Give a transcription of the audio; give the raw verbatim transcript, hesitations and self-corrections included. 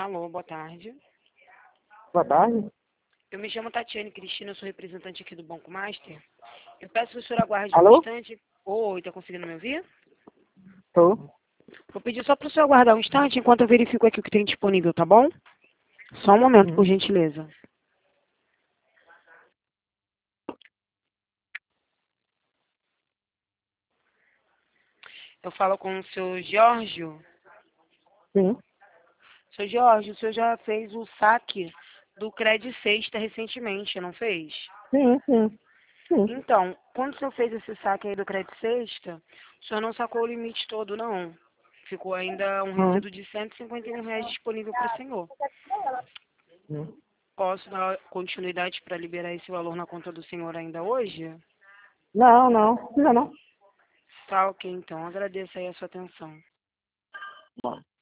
Alô, boa tarde. Boa tarde. Eu me chamo Tatiane Cristina, eu sou representante aqui do Banco Master. Eu peço que o senhor aguarde um Alô? instante. Oi, tá conseguindo me ouvir? Tô. Vou pedir só para o senhor aguardar um instante enquanto eu verifico aqui o que tem disponível, tá bom? Só um momento, por Uhum. gentileza. Eu falo com o senhor Giorgio. Sim. Seu Jorge, o senhor já fez o saque do Cred Sexta recentemente, não fez? Sim, sim. Sim. Então, quando o senhor fez esse saque aí do Cred Sexta, o senhor não sacou o limite todo, não. Ficou ainda um Uhum. resíduo de cento e cinquenta e um reais disponível para o senhor. Uhum. Posso dar continuidade para liberar esse valor na conta do senhor ainda hoje? Não, não. Não, não. Tá ok, então. Agradeço aí a sua atenção. Bom.